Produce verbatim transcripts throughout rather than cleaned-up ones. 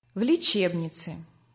В лечебнице.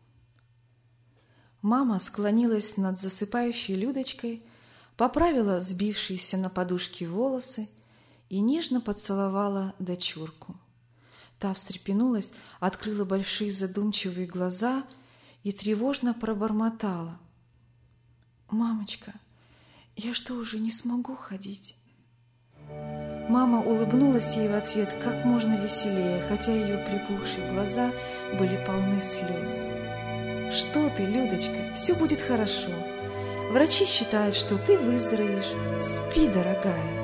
Мама склонилась над засыпающей Людочкой, поправила сбившиеся на подушке волосы и нежно поцеловала дочурку. Та встрепенулась, открыла большие задумчивые глаза и тревожно пробормотала: «Мамочка, я что, уже не смогу ходить?» Мама улыбнулась ей в ответ как можно веселее, хотя ее припухшие глаза были полны слез. «Что ты, Людочка, все будет хорошо. Врачи считают, что ты выздоровеешь. Спи, дорогая».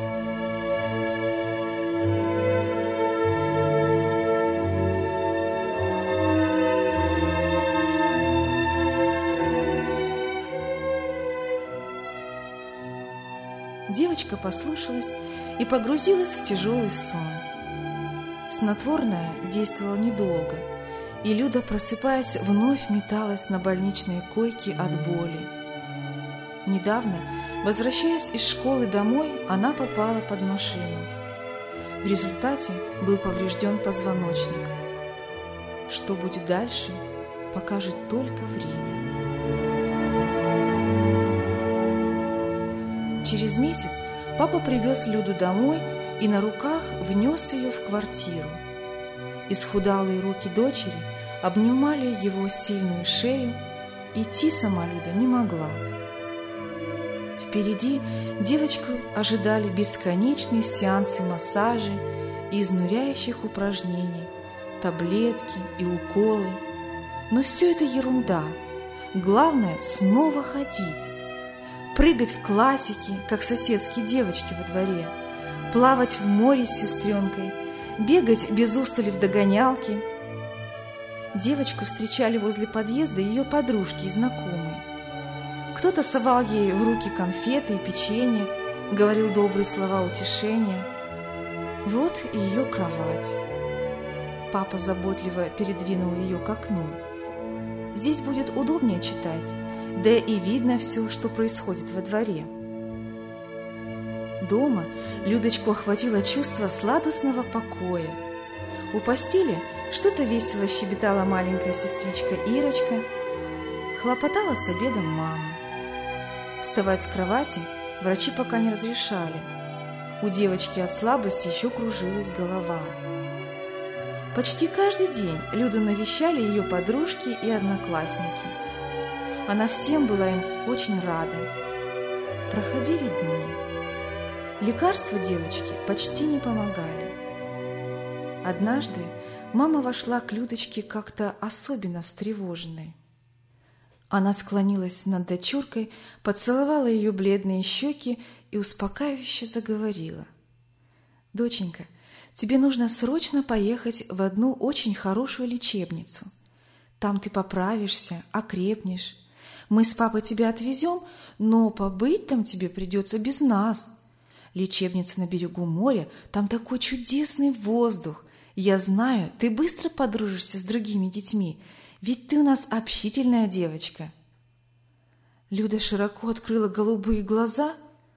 Девочка послушалась и погрузилась в тяжелый сон. Снотворное действовало недолго, и Люда, просыпаясь, вновь металась на больничной койке от боли. Недавно, возвращаясь из школы домой, она попала под машину. В результате был поврежден позвоночник. Что будет дальше, покажет только время. Через месяц папа привез Люду домой и на руках внес ее в квартиру. Исхудалые руки дочери обнимали его сильную шею, идти сама Люда не могла. Впереди девочку ожидали бесконечные сеансы массажей и изнуряющих упражнений, таблетки и уколы. Но все это ерунда. Главное – снова ходить. Прыгать в классики, как соседские девочки во дворе, плавать в море с сестренкой, бегать без устали в догонялки. Девочку встречали возле подъезда ее подружки и знакомые. Кто-то совал ей в руки конфеты и печенье, говорил добрые слова утешения. Вот и ее кровать. Папа заботливо передвинул ее к окну. Здесь будет удобнее читать, да и видно все, что происходит во дворе. Дома Людочку охватило чувство сладостного покоя. У постели что-то весело щебетала маленькая сестричка Ирочка, хлопотала с обедом мама. Вставать с кровати врачи пока не разрешали. У девочки от слабости еще кружилась голова. Почти каждый день Люду навещали ее подружки и одноклассники. Она всем была им очень рада. Проходили дни. Лекарства девочке почти не помогали. Однажды мама вошла к Людочке как-то особенно встревоженной. Она склонилась над дочуркой, поцеловала ее бледные щеки и успокаивающе заговорила: «Доченька, тебе нужно срочно поехать в одну очень хорошую лечебницу. Там ты поправишься, окрепнешь. Мы с папой тебя отвезем, но побыть там тебе придется без нас. Лечебница на берегу моря, там такой чудесный воздух. Я знаю, ты быстро подружишься с другими детьми, ведь ты у нас общительная девочка». Люда широко открыла голубые глаза.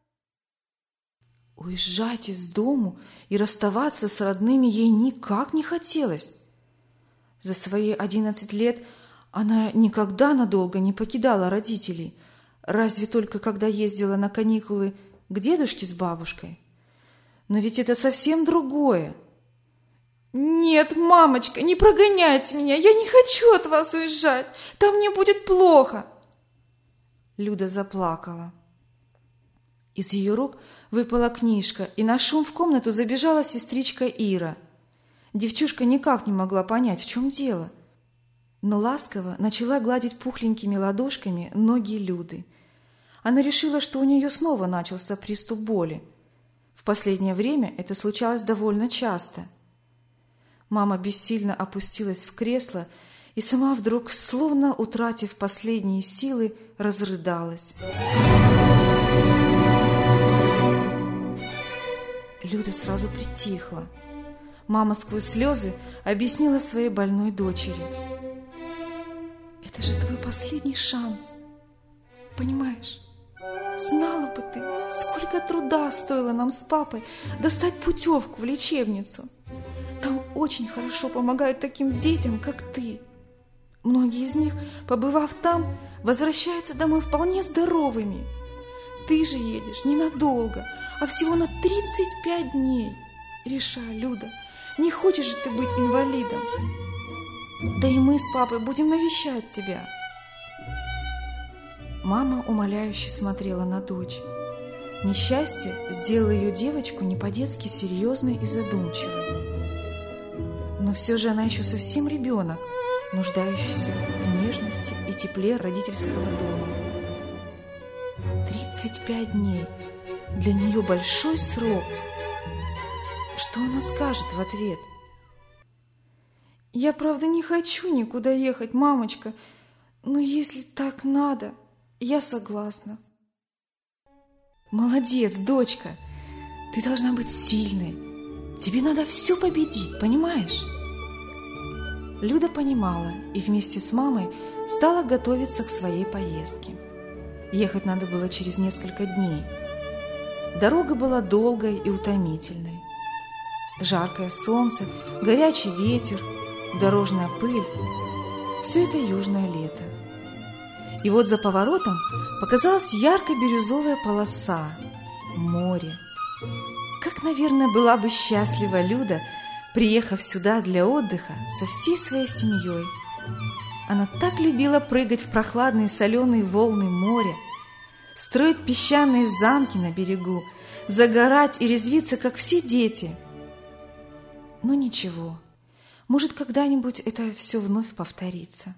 Уезжать из дому и расставаться с родными ей никак не хотелось. За свои одиннадцать лет она никогда надолго не покидала родителей, разве только когда ездила на каникулы к дедушке с бабушкой. Но ведь это совсем другое. «Нет, мамочка, не прогоняйте меня, я не хочу от вас уезжать, там мне будет плохо!» Люда заплакала. Из ее рук выпала книжка, и на шум в комнату забежала сестричка Ира. Девчушка никак не могла понять, в чем дело, но ласково начала гладить пухленькими ладошками ноги Люды. Она решила, что у нее снова начался приступ боли. В последнее время это случалось довольно часто. Мама бессильно опустилась в кресло и сама вдруг, словно утратив последние силы, разрыдалась. Люда сразу притихла. Мама сквозь слезы объяснила своей больной дочери: «Это же твой последний шанс. Понимаешь? Знала бы ты, сколько труда стоило нам с папой достать путевку в лечебницу. Там очень хорошо помогают таким детям, как ты. Многие из них, побывав там, возвращаются домой вполне здоровыми. Ты же едешь ненадолго, а всего на тридцать пять дней. Решай, Люда, не хочешь же ты быть инвалидом? Да и мы с папой будем навещать тебя. Мама умоляюще смотрела на дочь. Несчастье сделало ее девочку не по-детски серьезной и задумчивой. Но все же она еще совсем ребенок, нуждающийся в нежности и тепле родительского дома. тридцать пять дней. Для нее большой срок. Что она скажет в ответ? Я, правда, не хочу никуда ехать, мамочка, но если так надо, я согласна. Молодец, дочка. Ты должна быть сильной. Тебе надо все победить, понимаешь? Люда понимала и вместе с мамой стала готовиться к своей поездке. Ехать надо было через несколько дней. Дорога была долгой и утомительной. Жаркое солнце, горячий ветер, дорожная пыль – все это южное лето. И вот за поворотом показалась ярко-бирюзовая полоса – море. Как, наверное, была бы счастлива Люда, приехав сюда для отдыха со всей своей семьей. Она так любила прыгать в прохладные соленые волны моря, строить песчаные замки на берегу, загорать и резвиться, как все дети. Но ничего, может, когда-нибудь это все вновь повторится.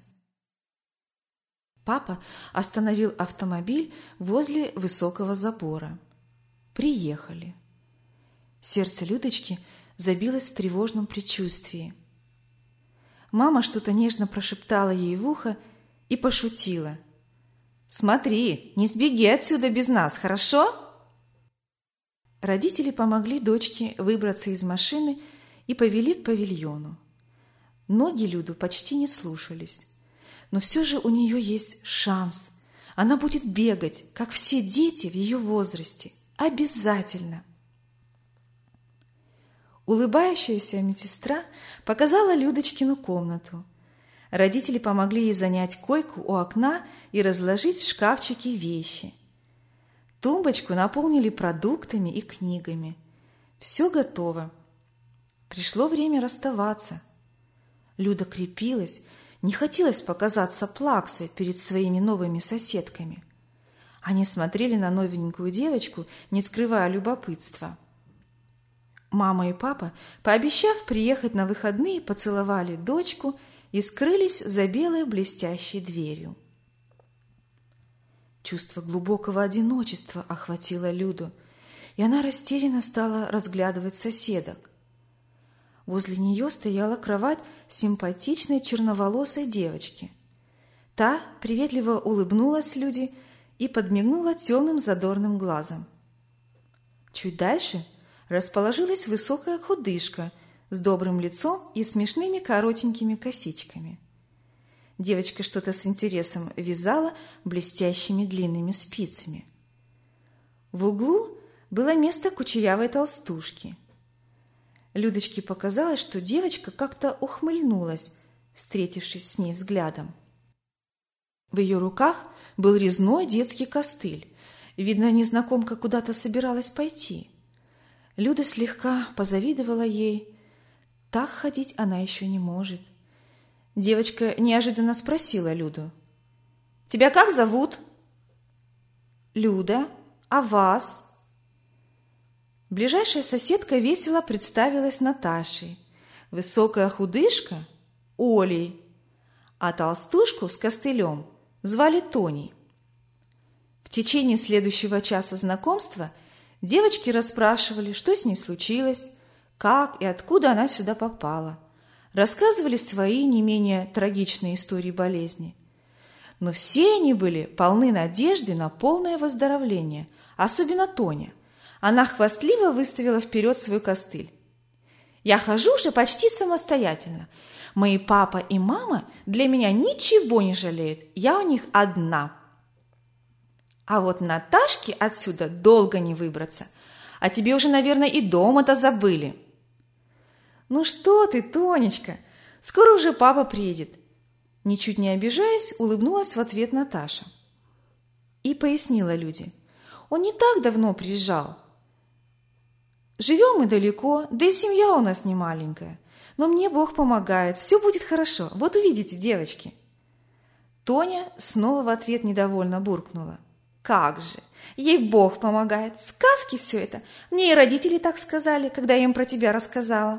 Папа остановил автомобиль возле высокого забора. Приехали. Сердце Людочки забилось в тревожном предчувствии. Мама что-то нежно прошептала ей в ухо и пошутила. «Смотри, не сбеги отсюда без нас, хорошо?» Родители помогли дочке выбраться из машины и повели к павильону. Ноги Люду почти не слушались, но все же у нее есть шанс. Она будет бегать, как все дети в ее возрасте. Обязательно. Улыбающаяся медсестра показала Людочкину комнату. Родители помогли ей занять койку у окна и разложить в шкафчике вещи. Тумбочку наполнили продуктами и книгами. Все готово. Пришло время расставаться. Люда крепилась, не хотелось показаться плаксой перед своими новыми соседками. Они смотрели на новенькую девочку, не скрывая любопытства. Мама и папа, пообещав приехать на выходные, поцеловали дочку и скрылись за белой блестящей дверью. Чувство глубокого одиночества охватило Люду, и она растерянно стала разглядывать соседок. Возле нее стояла кровать симпатичной черноволосой девочки. Та приветливо улыбнулась Люде и подмигнула темным задорным глазом. Чуть дальше расположилась высокая худышка с добрым лицом и смешными коротенькими косичками. Девочка что-то с интересом вязала блестящими длинными спицами. В углу было место кучерявой толстушки. Людочке показалось, что девочка как-то ухмыльнулась, встретившись с ней взглядом. В ее руках был резной детский костыль. Видно, незнакомка куда-то собиралась пойти. Люда слегка позавидовала ей. Так ходить она еще не может. Девочка неожиданно спросила Люду. «Тебя как зовут?» «Люда. А вас?» Ближайшая соседка весело представилась Наташей, высокая худышка – Олей, а толстушку с костылем звали Тоней. В течение следующего часа знакомства девочки расспрашивали, что с ней случилось, как и откуда она сюда попала, рассказывали свои не менее трагичные истории болезни. Но все они были полны надежды на полное выздоровление, особенно Тоня. Она хвастливо выставила вперед свой костыль. «Я хожу уже почти самостоятельно. Мои папа и мама для меня ничего не жалеют. Я у них одна. А вот Наташке отсюда долго не выбраться. А тебе уже, наверное, и дома-то забыли». «Ну что ты, Тонечка, скоро уже папа приедет. Ничуть не обижаясь, улыбнулась в ответ Наташа. И пояснила Люде. Он не так давно приезжал. Живем мы далеко, да и семья у нас не маленькая. Но мне Бог помогает, все будет хорошо. Вот увидите, девочки. Тоня снова в ответ недовольно буркнула. Как же, ей Бог помогает. Сказки все это. Мне и родители так сказали, когда я им про тебя рассказала.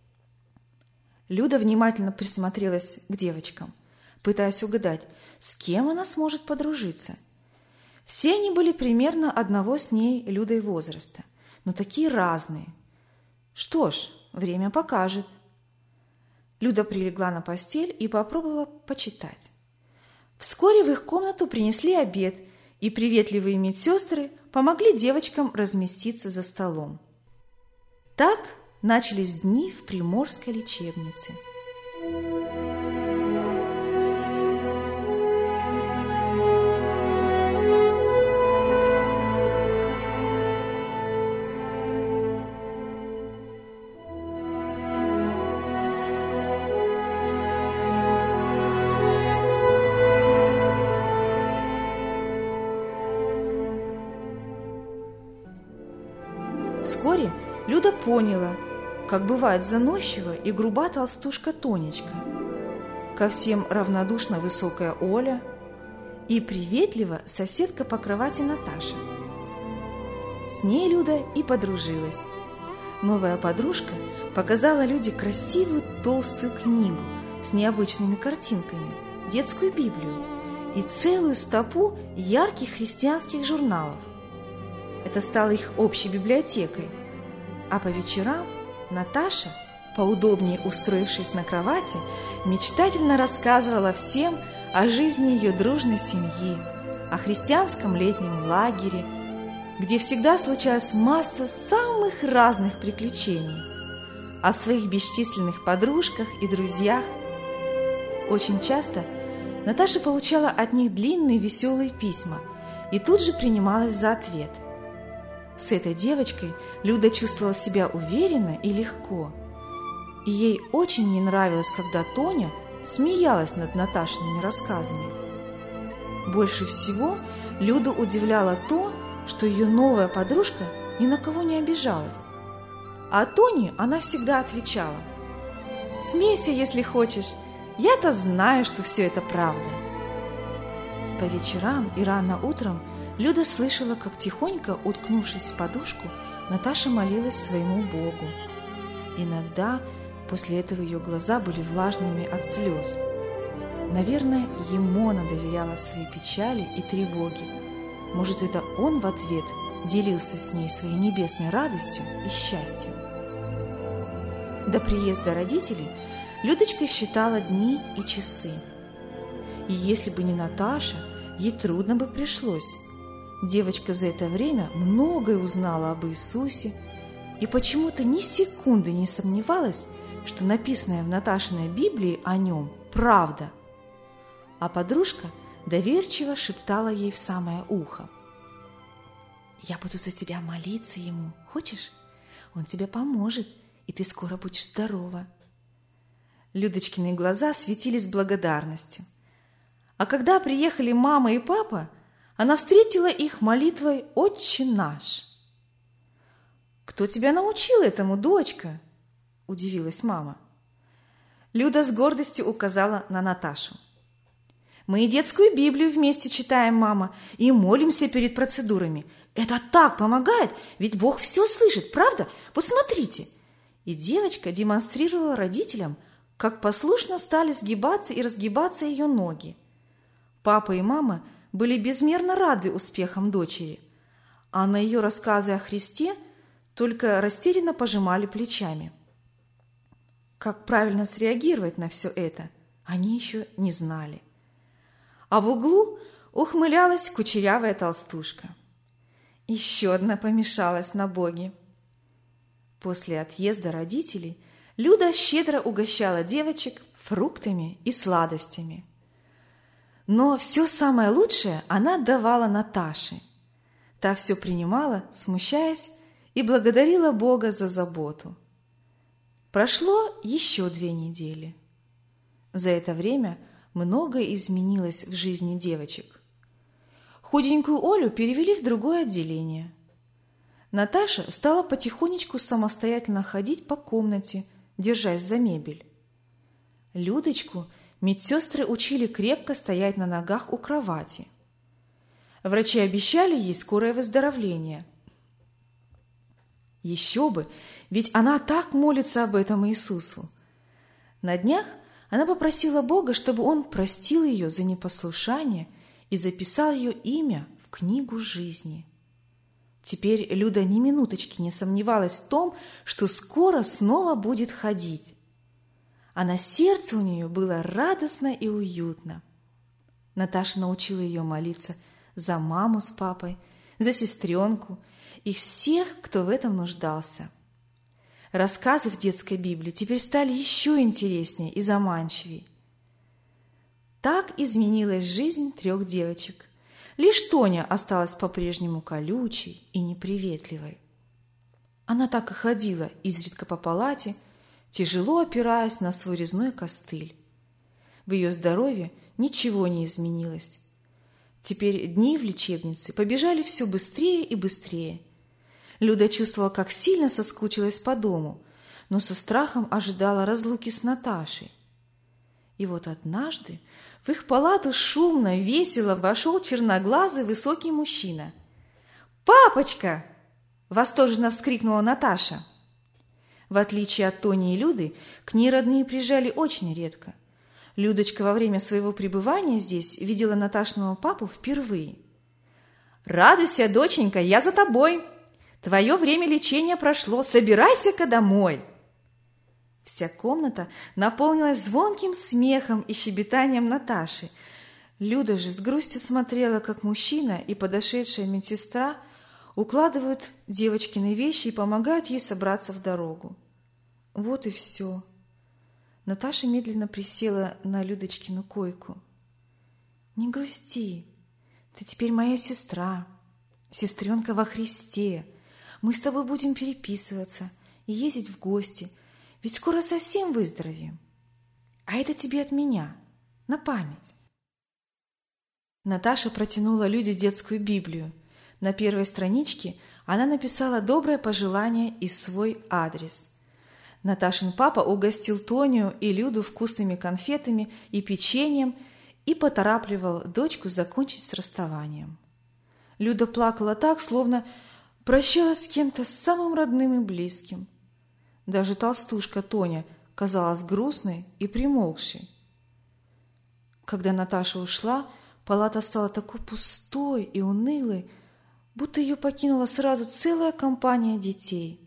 Люда внимательно присмотрелась к девочкам, пытаясь угадать, с кем она сможет подружиться. Все они были примерно одного с ней Людой возраста, но такие разные. Что ж, время покажет. Люда прилегла на постель и попробовала почитать. Вскоре в их комнату принесли обед, и приветливые медсестры помогли девочкам разместиться за столом. Так начались дни в приморской лечебнице. Вскоре Люда поняла, как бывает заносчива и груба толстушка Тонечка, ко всем равнодушна высокая Оля и приветлива соседка по кровати Наташа. С ней Люда и подружилась. Новая подружка показала Люде красивую толстую книгу с необычными картинками, детскую Библию и целую стопу ярких христианских журналов. Это стало их общей библиотекой. А по вечерам Наташа, поудобнее устроившись на кровати, мечтательно рассказывала всем о жизни ее дружной семьи, о христианском летнем лагере, где всегда случалась масса самых разных приключений, о своих бесчисленных подружках и друзьях. Очень часто Наташа получала от них длинные веселые письма и тут же принималась за ответ. С этой девочкой Люда чувствовала себя уверенно и легко. И ей очень не нравилось, когда Тоня смеялась над Наташиными рассказами. Больше всего Люду удивляло то, что ее новая подружка ни на кого не обижалась. А Тоне она всегда отвечала: «Смейся, если хочешь, я-то знаю, что все это правда». По вечерам и рано утром Люда слышала, как тихонько, уткнувшись в подушку, Наташа молилась своему Богу. Иногда после этого ее глаза были влажными от слез. Наверное, ему она доверяла свои печали и тревоги. Может, это он в ответ делился с ней своей небесной радостью и счастьем. До приезда родителей Людочка считала дни и часы. И если бы не Наташа, ей трудно бы пришлось. Девочка за это время многое узнала об Иисусе и почему-то ни секунды не сомневалась, что написанное в Наташиной Библии о нем правда. А подружка доверчиво шептала ей в самое ухо: «Я буду за тебя молиться ему, хочешь? Он тебе поможет, и ты скоро будешь здорова». Людочкины глаза светились благодарностью. А когда приехали мама и папа, она встретила их молитвой «Отче наш». «Кто тебя научил этому, дочка?» – удивилась мама. Люда с гордостью указала на Наташу. «Мы и детскую Библию вместе читаем, мама, и молимся перед процедурами. Это так помогает, ведь Бог все слышит, правда? Вот смотрите!» И девочка демонстрировала родителям, как послушно стали сгибаться и разгибаться ее ноги. Папа и мама были безмерно рады успехам дочери, а на ее рассказы о Христе только растерянно пожимали плечами. Как правильно среагировать на все это, они еще не знали. А в углу ухмылялась кучерявая толстушка. Еще одна помешалась на Боге. После отъезда родителей Люда щедро угощала девочек фруктами и сладостями. Но все самое лучшее она давала Наташе. Та все принимала, смущаясь, и благодарила Бога за заботу. Прошло еще две недели. За это время многое изменилось в жизни девочек. Худенькую Олю перевели в другое отделение. Наташа стала потихонечку самостоятельно ходить по комнате, держась за мебель. Людочку медсестры учили крепко стоять на ногах у кровати. Врачи обещали ей скорое выздоровление. Еще бы, ведь она так молится об этом Иисусу. На днях она попросила Бога, чтобы Он простил ее за непослушание и записал ее имя в книгу жизни. Теперь Люда ни минуточки не сомневалась в том, что скоро снова будет ходить. А на сердце у нее было радостно и уютно. Наташа научила ее молиться за маму с папой, за сестренку и всех, кто в этом нуждался. Рассказы в детской Библии теперь стали еще интереснее и заманчивее. Так изменилась жизнь трех девочек. Лишь Тоня осталась по-прежнему колючей и неприветливой. Она так и ходила изредка по палате, тяжело опираясь на свой резной костыль. В ее здоровье ничего не изменилось. Теперь дни в лечебнице побежали все быстрее и быстрее. Люда чувствовала, как сильно соскучилась по дому, но со страхом ожидала разлуки с Наташей. И вот однажды в их палату шумно, весело вошел черноглазый высокий мужчина. «Папочка!» – восторженно вскрикнула Наташа. В отличие от Тони и Люды, к ней родные приезжали очень редко. Людочка во время своего пребывания здесь видела Наташиного папу впервые. «Радуйся, доченька, я за тобой! Твое время лечения прошло, собирайся-ка домой!» Вся комната наполнилась звонким смехом и щебетанием Наташи. Люда же с грустью смотрела, как мужчина и подошедшая медсестра укладывают девочкины вещи и помогают ей собраться в дорогу. Вот и все. Наташа медленно присела на Людочкину койку. «Не грусти, ты теперь моя сестра, сестренка во Христе. Мы с тобой будем переписываться и ездить в гости, ведь скоро совсем выздоровеем. А это тебе от меня, на память». Наташа протянула Люде детскую Библию. На первой страничке она написала доброе пожелание и свой адрес. Наташин папа угостил Тоню и Люду вкусными конфетами и печеньем и поторапливал дочку закончить с расставанием. Люда плакала так, словно прощалась с кем-то самым родным и близким. Даже толстушка Тоня казалась грустной и примолкшей. Когда Наташа ушла, палата стала такой пустой и унылой, будто ее покинула сразу целая компания детей.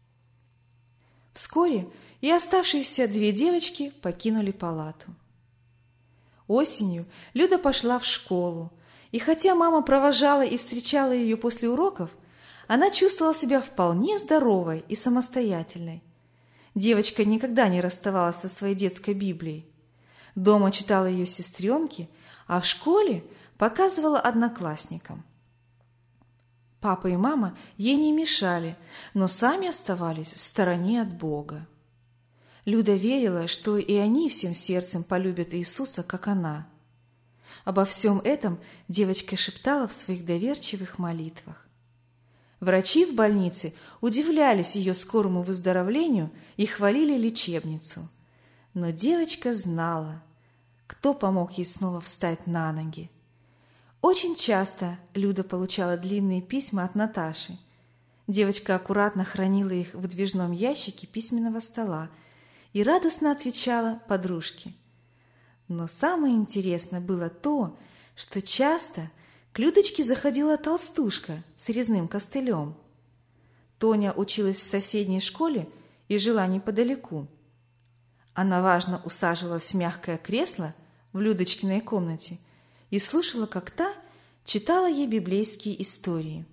Вскоре и оставшиеся две девочки покинули палату. Осенью Люда пошла в школу, и хотя мама провожала и встречала ее после уроков, она чувствовала себя вполне здоровой и самостоятельной. Девочка никогда не расставалась со своей детской Библией. Дома читала ее сестренке, а в школе показывала одноклассникам. Папа и мама ей не мешали, но сами оставались в стороне от Бога. Люда верила, что и они всем сердцем полюбят Иисуса, как она. Обо всем этом девочка шептала в своих доверчивых молитвах. Врачи в больнице удивлялись ее скорому выздоровлению и хвалили лечебницу. Но девочка знала, кто помог ей снова встать на ноги. Очень часто Люда получала длинные письма от Наташи. Девочка аккуратно хранила их в выдвижном ящике письменного стола и радостно отвечала подружке. Но самое интересное было то, что часто к Людочке заходила толстушка с резным костылем. Тоня училась в соседней школе и жила неподалеку. Она важно усаживалась в мягкое кресло в Людочкиной комнате и слушала, как та читала ей библейские истории.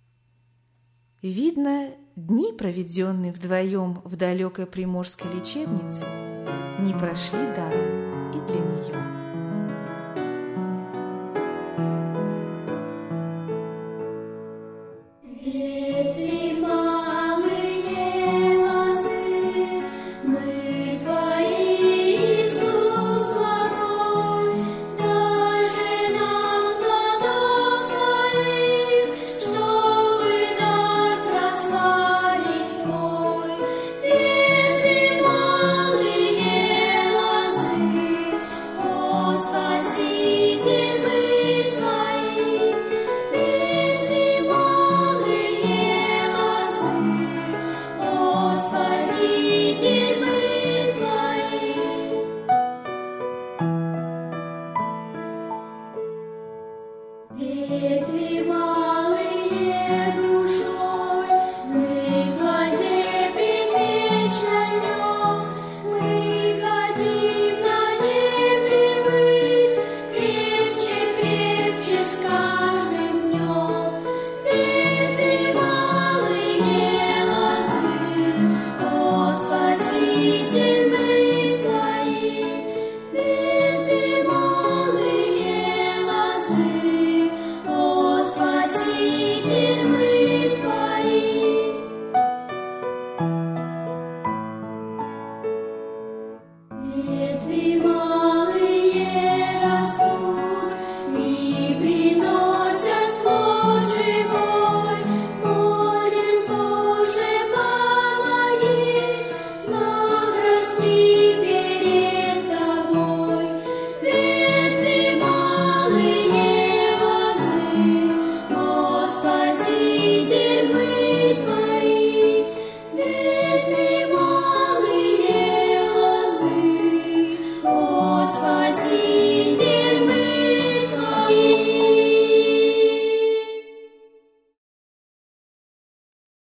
Видно, дни, проведенные вдвоем в далекой приморской лечебнице, не прошли даром и для нее. Мы твои, Иисус, благой, свете